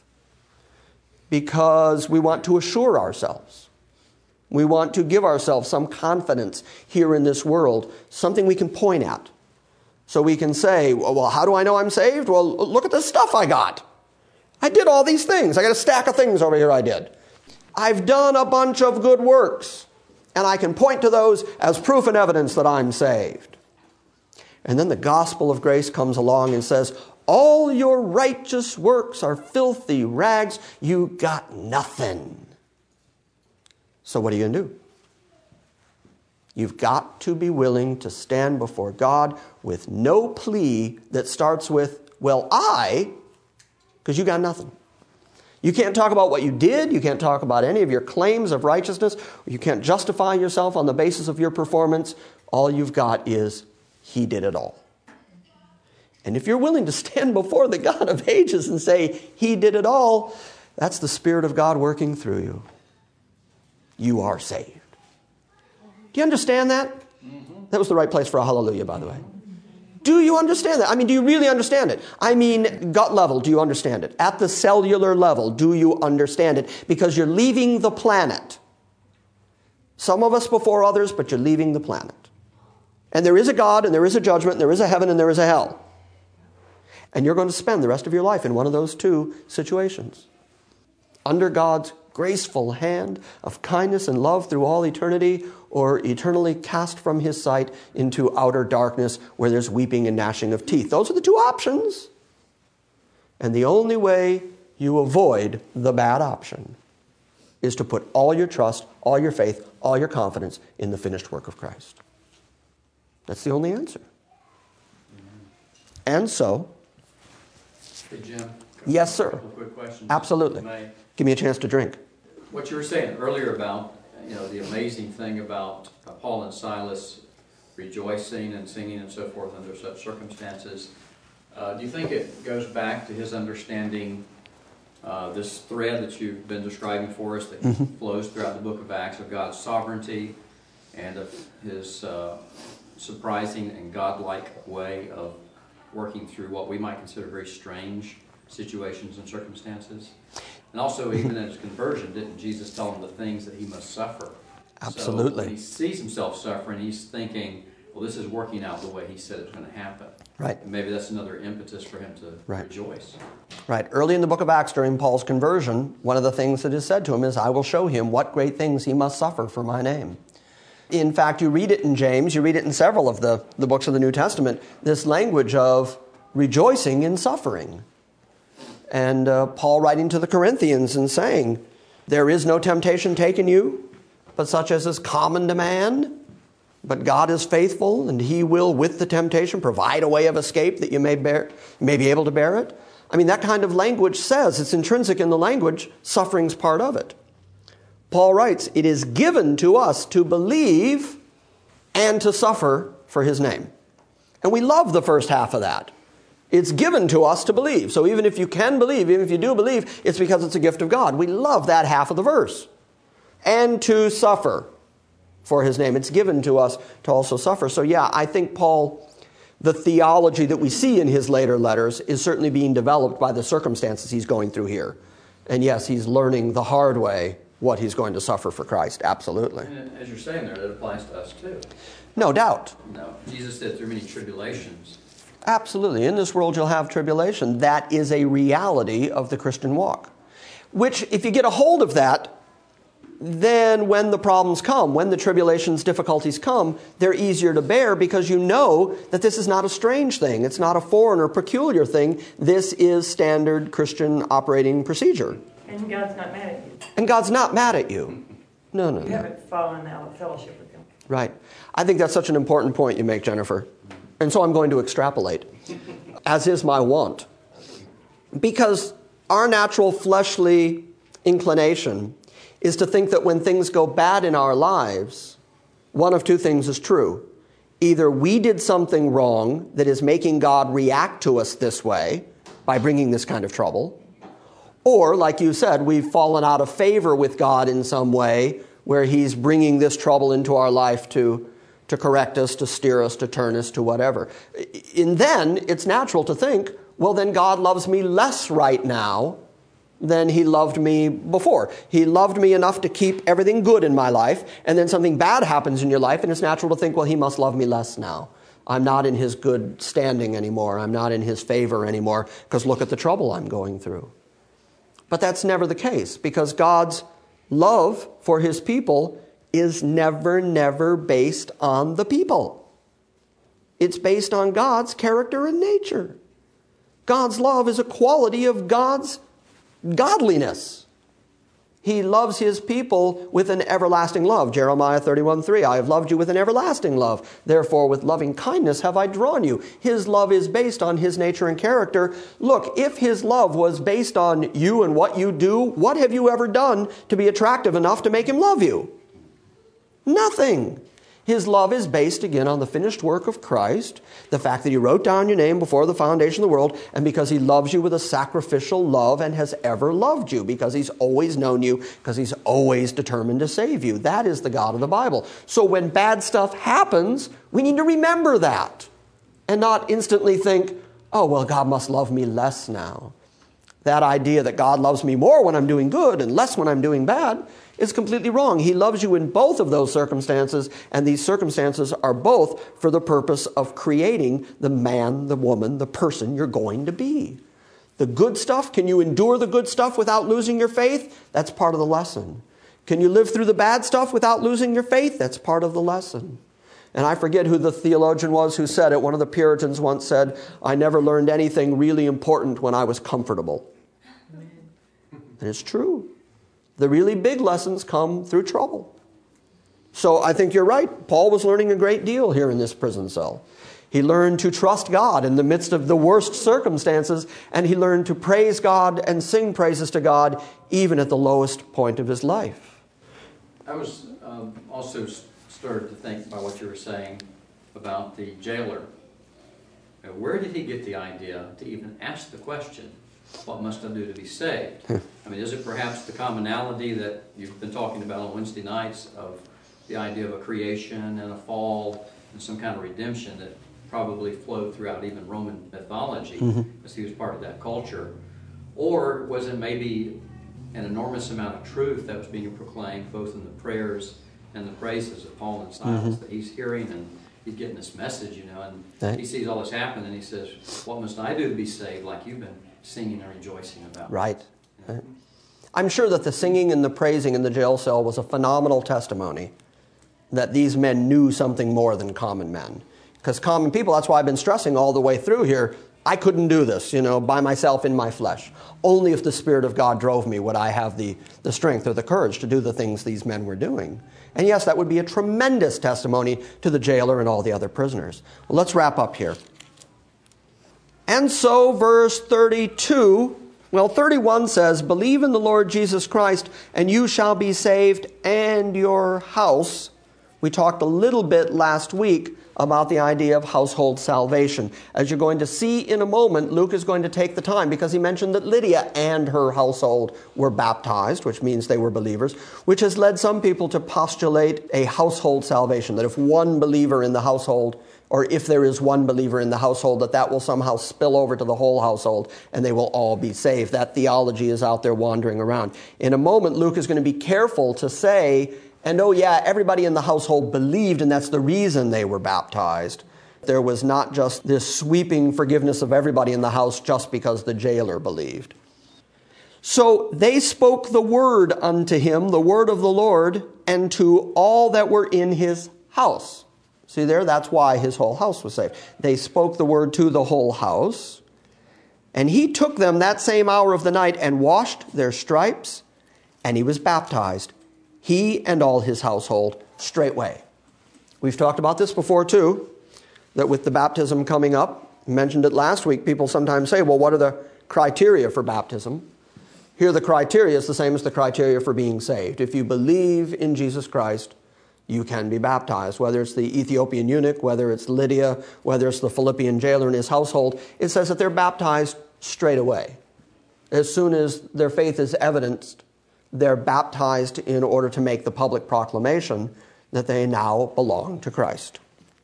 Speaker 2: because we want to assure ourselves. We want to give ourselves some confidence here in this world, something we can point at. So we can say, well, how do I know I'm saved? Well, look at the stuff I got. I did all these things. I got a stack of things over here I did. I've done a bunch of good works, and I can point to those as proof and evidence that I'm saved. And then the gospel of grace comes along and says, all your righteous works are filthy rags. You got nothing. So what are you going to do? You've got to be willing to stand before God with no plea that starts with, well, I, because you got nothing. You can't talk about what you did. You can't talk about any of your claims of righteousness. You can't justify yourself on the basis of your performance. All you've got is, he did it all. And if you're willing to stand before the God of ages and say, he did it all, that's the Spirit of God working through you. You are saved. Do you understand that? Mm-hmm. That was the right place for a hallelujah, by the way. Do you understand that? I mean, do you really understand it? I mean, gut level, do you understand it? At the cellular level, do you understand it? Because you're leaving the planet. Some of us before others, but you're leaving the planet. And there is a God, and there is a judgment, and there is a heaven, and there is a hell. And you're going to spend the rest of your life in one of those two situations. Under God's graceful hand of kindness and love through all eternity, or eternally cast from his sight into outer darkness where there's weeping and gnashing of teeth. Those are the two options. And the only way you avoid the bad option is to put all your trust, all your faith, all your confidence in the finished work of Christ. That's the only answer. And so,
Speaker 3: hey, Jim.
Speaker 2: Yes, sir.
Speaker 3: A couple quick questions.
Speaker 2: Absolutely. Give me a chance to drink.
Speaker 3: What you were saying earlier about, you know, the amazing thing about uh, Paul and Silas rejoicing and singing and so forth under such circumstances, uh, do you think it goes back to his understanding uh, this thread that you've been describing for us that mm-hmm. flows throughout the book of Acts of God's sovereignty and of his uh, surprising and godlike way of working through what we might consider very strange situations and circumstances? And also, even at his conversion, didn't Jesus tell him the things that he must suffer?
Speaker 2: Absolutely.
Speaker 3: So when he sees himself suffering, he's thinking, well, this is working out the way he said it was going to happen.
Speaker 2: Right.
Speaker 3: And maybe that's another impetus for him to
Speaker 2: right.
Speaker 3: rejoice.
Speaker 2: Right. Early in the book of Acts, during Paul's conversion, one of the things that is said to him is, I will show him what great things he must suffer for my name. In fact, you read it in James, you read it in several of the, the books of the New Testament, this language of rejoicing in suffering. And uh, Paul writing to the Corinthians and saying, there is no temptation taken you, but such as is common to man. But God is faithful, and he will, with the temptation, provide a way of escape that you may bear, may be able to bear it. I mean, that kind of language says, it's intrinsic in the language, suffering's part of it. Paul writes, it is given to us to believe and to suffer for his name. And we love the first half of that. It's given to us to believe. So even if you can believe, even if you do believe, it's because it's a gift of God. We love that half of the verse. And to suffer for his name. It's given to us to also suffer. So yeah, I think Paul, the theology that we see in his later letters is certainly being developed by the circumstances he's going through here. And yes, he's learning the hard way what he's going to suffer for Christ. Absolutely.
Speaker 3: And as you're saying there, that applies to us too.
Speaker 2: No doubt.
Speaker 3: No, Jesus said through many tribulations.
Speaker 2: Absolutely. In this world you'll have tribulation. That is a reality of the Christian walk. Which, if you get a hold of that, then when the problems come, when the tribulations, difficulties come, they're easier to bear because you know that this is not a strange thing. It's not a foreign or peculiar thing. This is standard Christian operating procedure.
Speaker 5: And God's not mad at you.
Speaker 2: And God's not mad at you. No, no,
Speaker 5: You
Speaker 2: no.
Speaker 5: haven't fallen out of fellowship with him.
Speaker 2: Right. I think that's such an important point you make, Jennifer. And so I'm going to extrapolate, as is my wont. Because our natural fleshly inclination is to think that when things go bad in our lives, one of two things is true. Either we did something wrong that is making God react to us this way by bringing this kind of trouble, or, like you said, we've fallen out of favor with God in some way where he's bringing this trouble into our life to, to correct us, to steer us, to turn us, to whatever. And then it's natural to think, well, then God loves me less right now than he loved me before. He loved me enough to keep everything good in my life, and then something bad happens in your life, and it's natural to think, well, he must love me less now. I'm not in his good standing anymore. I'm not in his favor anymore, because look at the trouble I'm going through. But that's never the case, because God's love for his people is never, never based on the people. It's based on God's character and nature. God's love is a quality of God's godliness. He loves his people with an everlasting love. Jeremiah thirty-one three, I have loved you with an everlasting love. Therefore, with loving kindness have I drawn you. His love is based on his nature and character. Look, if his love was based on you and what you do, what have you ever done to be attractive enough to make him love you? Nothing. His love is based, again, on the finished work of Christ, the fact that he wrote down your name before the foundation of the world, and because he loves you with a sacrificial love and has ever loved you, because he's always known you, because he's always determined to save you. That is the God of the Bible. So when bad stuff happens, we need to remember that and not instantly think, oh, well, God must love me less now. That idea that God loves me more when I'm doing good and less when I'm doing bad is completely wrong. He loves you in both of those circumstances, and these circumstances are both for the purpose of creating the man, the woman, the person you're going to be. The good stuff, can you endure the good stuff without losing your faith? That's part of the lesson. Can you live through the bad stuff without losing your faith? That's part of the lesson. And I forget who the theologian was who said it. One of the Puritans once said, I never learned anything really important when I was comfortable. And it's true. The really big lessons come through trouble. So I think you're right. Paul was learning a great deal here in this prison cell. He learned to trust God in the midst of the worst circumstances, and he learned to praise God and sing praises to God even at the lowest point of his life.
Speaker 3: I was um, also stirred to think by what you were saying about the jailer. Now, where did he get the idea to even ask the question, what must I do to be saved? I mean, is it perhaps the commonality that you've been talking about on Wednesday nights of the idea of a creation and a fall and some kind of redemption that probably flowed throughout even Roman mythology, mm-hmm. as he was part of that culture? Or was it maybe an enormous amount of truth that was being proclaimed both in the prayers and the praises of Paul and Silas mm-hmm. that he's hearing, and he's getting this message, you know, and right. he sees all this happen and he says, what must I do to be saved, like you've been singing and rejoicing about?
Speaker 2: Right. You know? Right. I'm sure that the singing and the praising in the jail cell was a phenomenal testimony that these men knew something more than common men. Because common people, that's why I've been stressing all the way through here, I couldn't do this, you know, by myself in my flesh. Only if the Spirit of God drove me would I have the, the strength or the courage to do the things these men were doing. And yes, that would be a tremendous testimony to the jailer and all the other prisoners. Well, let's wrap up here. And so, verse thirty-two, well, thirty-one says, believe in the Lord Jesus Christ, and you shall be saved, and your house. We talked a little bit last week about the idea of household salvation. As you're going to see in a moment, Luke is going to take the time, because he mentioned that Lydia and her household were baptized, which means they were believers, which has led some people to postulate a household salvation, that if one believer in the household, or if there is one believer in the household, that that will somehow spill over to the whole household and they will all be saved. That theology is out there wandering around. In a moment, Luke is going to be careful to say, and oh yeah, everybody in the household believed, and that's the reason they were baptized. There was not just this sweeping forgiveness of everybody in the house just because the jailer believed. So they spoke the word unto him, the word of the Lord, and to all that were in his house. See there, that's why his whole house was saved. They spoke the word to the whole house. And he took them that same hour of the night and washed their stripes, and he was baptized, he and all his household, straightway. We've talked about this before too, that with the baptism coming up, I mentioned it last week, people sometimes say, well, what are the criteria for baptism? Here the criteria is the same as the criteria for being saved. If you believe in Jesus Christ, you can be baptized. Whether it's the Ethiopian eunuch, whether it's Lydia, whether it's the Philippian jailer and his household, it says that they're baptized straight away. As soon as their faith is evidenced, they're baptized in order to make the public proclamation that they now belong to Christ.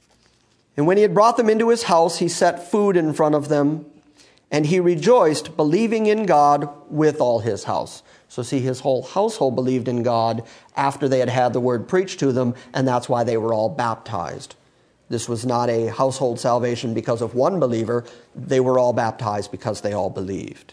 Speaker 2: And when he had brought them into his house, he set food in front of them, and he rejoiced, believing in God with all his house. So see, his whole household believed in God after they had had the word preached to them, and that's why they were all baptized. This was not a household salvation because of one believer. They were all baptized because they all believed.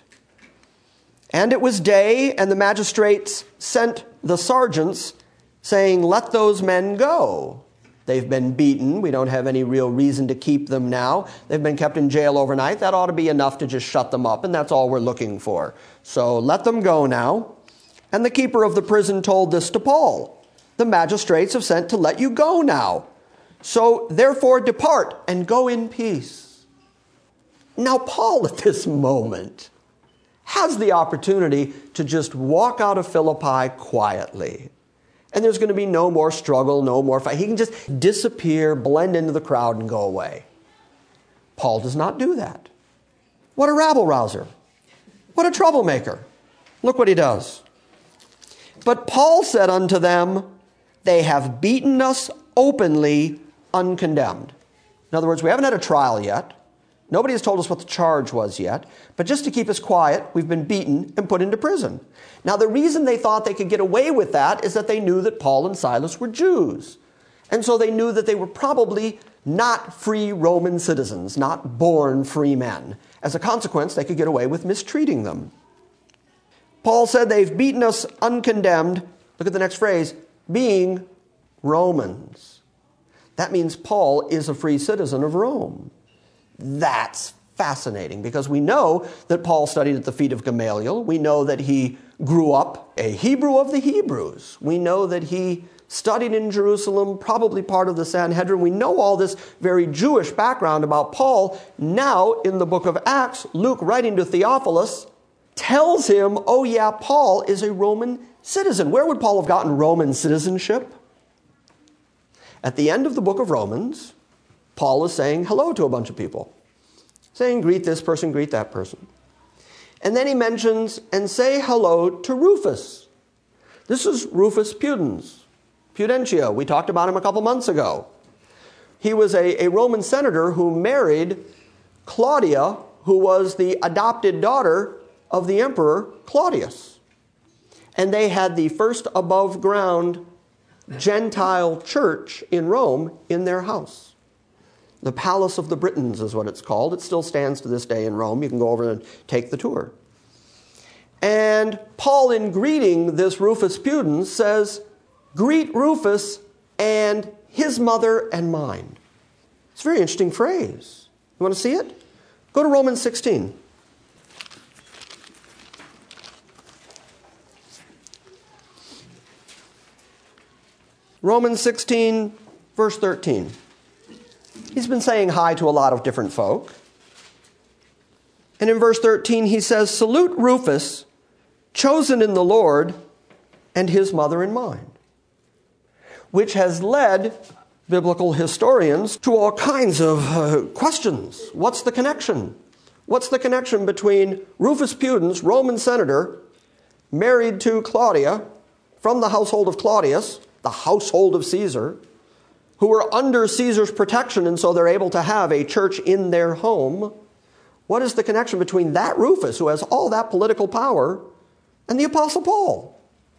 Speaker 2: And it was day, and the magistrates sent the sergeants, saying, let those men go. They've been beaten. We don't have any real reason to keep them now. They've been kept in jail overnight. That ought to be enough to just shut them up, and that's all we're looking for. So let them go now. And the keeper of the prison told this to Paul. The magistrates have sent to let you go now. So therefore depart and go in peace. Now Paul at this moment has the opportunity to just walk out of Philippi quietly. And there's going to be no more struggle, no more fight. He can just disappear, blend into the crowd, and go away. Paul does not do that. What a rabble-rouser. What a troublemaker. Look what he does. But Paul said unto them, they have beaten us openly, uncondemned. In other words, we haven't had a trial yet. Nobody has told us what the charge was yet. But just to keep us quiet, we've been beaten and put into prison. Now, the reason they thought they could get away with that is that they knew that Paul and Silas were Jews. And so they knew that they were probably not free Roman citizens, not born free men. As a consequence, they could get away with mistreating them. Paul said they've beaten us uncondemned. Look at the next phrase, being Romans. That means Paul is a free citizen of Rome. That's fascinating because we know that Paul studied at the feet of Gamaliel. We know that he grew up a Hebrew of the Hebrews. We know that he studied in Jerusalem, probably part of the Sanhedrin. We know all this very Jewish background about Paul. Now, in the book of Acts, Luke, writing to Theophilus, tells him, oh yeah, Paul is a Roman citizen. Where would Paul have gotten Roman citizenship? At the end of the book of Romans, Paul is saying hello to a bunch of people. Saying, greet this person, greet that person. And then he mentions, and say hello to Rufus. This is Rufus Pudens, Pudentitia. We talked about him a couple months ago. He was a, a Roman senator who married Claudia, who was the adopted daughter of the emperor Claudius. And they had the first above ground Gentile church in Rome in their house. The Palace of the Britons is what it's called. It still stands to this day in Rome. You can go over and take the tour. And Paul, in greeting this Rufus Pudens, says, greet Rufus and his mother and mine. It's a very interesting phrase. You want to see it? Go to Romans sixteen. Romans sixteen, verse thirteen. He's been saying hi to a lot of different folk. And in verse thirteen he says, "Salute Rufus, chosen in the Lord, and his mother in mine." Which has led biblical historians to all kinds of uh, questions. What's the connection? What's the connection between Rufus Pudens, Roman senator, married to Claudia, from the household of Claudius, the household of Caesar, who were under Caesar's protection, and so they're able to have a church in their home? What is the connection between that Rufus, who has all that political power, and the Apostle Paul,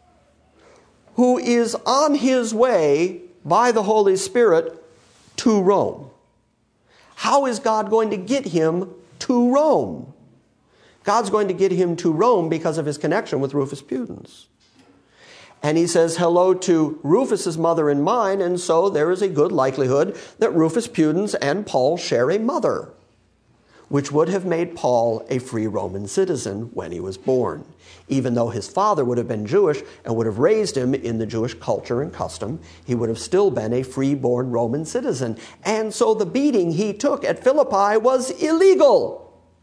Speaker 2: who is on his way by the Holy Spirit to Rome? How is God going to get him to Rome? God's going to get him to Rome because of his connection with Rufus Pudens. And he says hello to Rufus's mother and mine, and so there is a good likelihood that Rufus Pudens and Paul share a mother, which would have made Paul a free Roman citizen when he was born, even though his father would have been Jewish and would have raised him in the Jewish culture and custom. He would have still been a free-born Roman citizen. And so the beating he took at Philippi was illegal.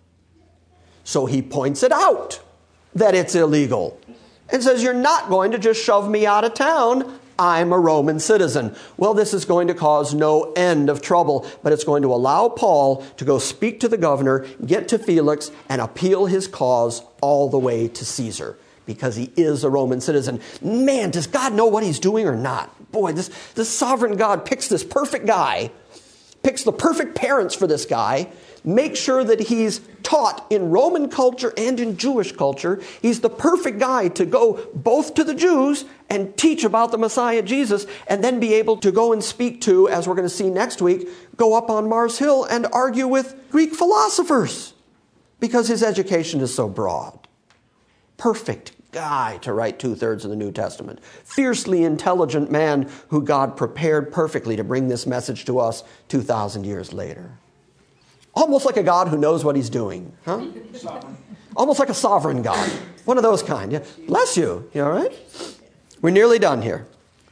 Speaker 2: So he points it out that it's illegal and says, "You're not going to just shove me out of town. I'm a Roman citizen." Well, this is going to cause no end of trouble, but it's going to allow Paul to go speak to the governor, get to Felix, and appeal his cause all the way to Caesar, because he is a Roman citizen. Man, does God know what he's doing or not? Boy, this, this sovereign God picks this perfect guy, picks the perfect parents for this guy, make sure that he's taught in Roman culture and in Jewish culture. He's the perfect guy to go both to the Jews and teach about the Messiah Jesus, and then be able to go and speak to, as we're going to see next week, go up on Mars Hill and argue with Greek philosophers, because his education is so broad. Perfect guy to write two-thirds of the New Testament. Fiercely intelligent man who God prepared perfectly to bring this message to us two thousand years later. Almost like a God who knows what he's doing. Huh? Almost like a sovereign God. One of those kind. Yeah. Bless you. You all right? We're nearly done here.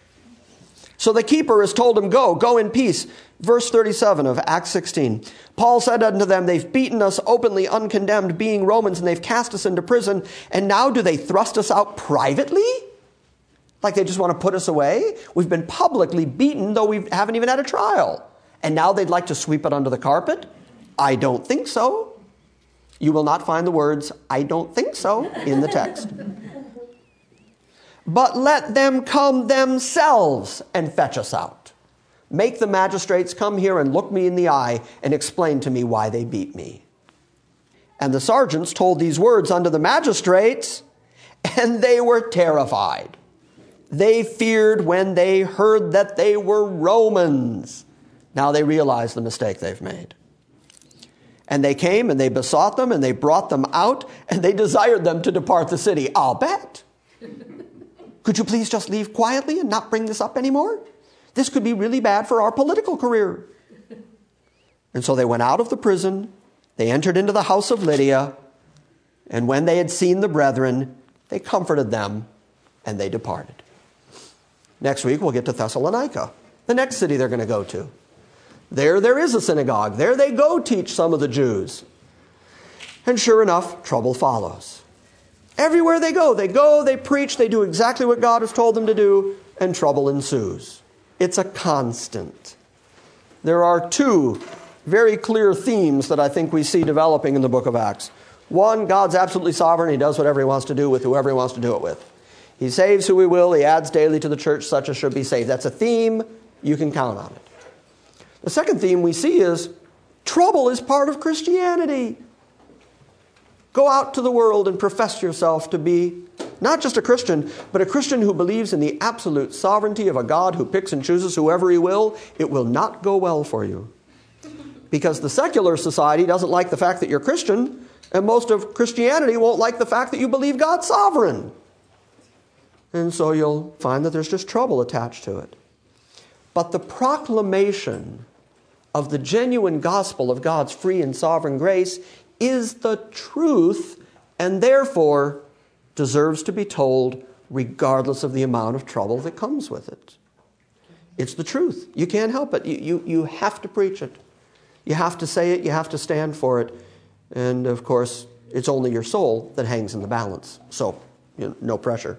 Speaker 2: So the keeper has told him, "Go, go in peace." Verse thirty-seven of Acts sixteen. Paul said unto them, "They've beaten us openly uncondemned, being Romans, and they've cast us into prison. And now do they thrust us out privately? Like they just want to put us away? We've been publicly beaten, though we haven't even had a trial. And now they'd like to sweep it under the carpet? I don't think so." You will not find the words, "I don't think so," in the text. "But let them come themselves and fetch us out. Make the magistrates come here and look me in the eye and explain to me why they beat me." And the sergeants told these words unto the magistrates, and they were terrified. They feared when they heard that they were Romans. Now they realize the mistake they've made. And they came and they besought them and they brought them out and they desired them to depart the city. I'll bet. Could you please just leave quietly and not bring this up anymore? This could be really bad for our political career. And so they went out of the prison. They entered into the house of Lydia. And when they had seen the brethren, they comforted them and they departed. Next week we'll get to Thessalonica, the next city they're going to go to. There, there is a synagogue. There they go teach some of the Jews. And sure enough, trouble follows. Everywhere they go, they go, they preach, they do exactly what God has told them to do, and trouble ensues. It's a constant. There are two very clear themes that I think we see developing in the book of Acts. One, God's absolutely sovereign. He does whatever he wants to do with whoever he wants to do it with. He saves who he will. He adds daily to the church such as should be saved. That's a theme. You can count on it. The second theme we see is trouble is part of Christianity. Go out to the world and profess yourself to be not just a Christian, but a Christian who believes in the absolute sovereignty of a God who picks and chooses whoever he will. It will not go well for you. Because the secular society doesn't like the fact that you're Christian, and most of Christianity won't like the fact that you believe God's sovereign. And so you'll find that there's just trouble attached to it. But the proclamation of the genuine gospel of God's free and sovereign grace is the truth, and therefore deserves to be told regardless of the amount of trouble that comes with it. It's the truth. You can't help it. You, you, you have to preach it. You have to say it. You have to stand for it. And, of course, it's only your soul that hangs in the balance. So, you know, no pressure.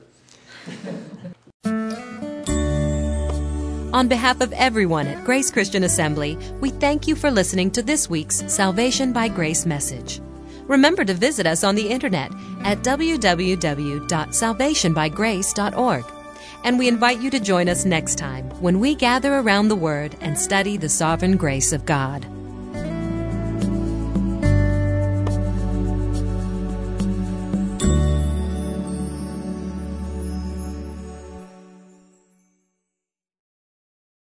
Speaker 1: On behalf of everyone at Grace Christian Assembly, we thank you for listening to this week's Salvation by Grace message. Remember to visit us on the internet at w w w dot salvation by grace dot org. And we invite you to join us next time when we gather around the Word and study the sovereign grace of God.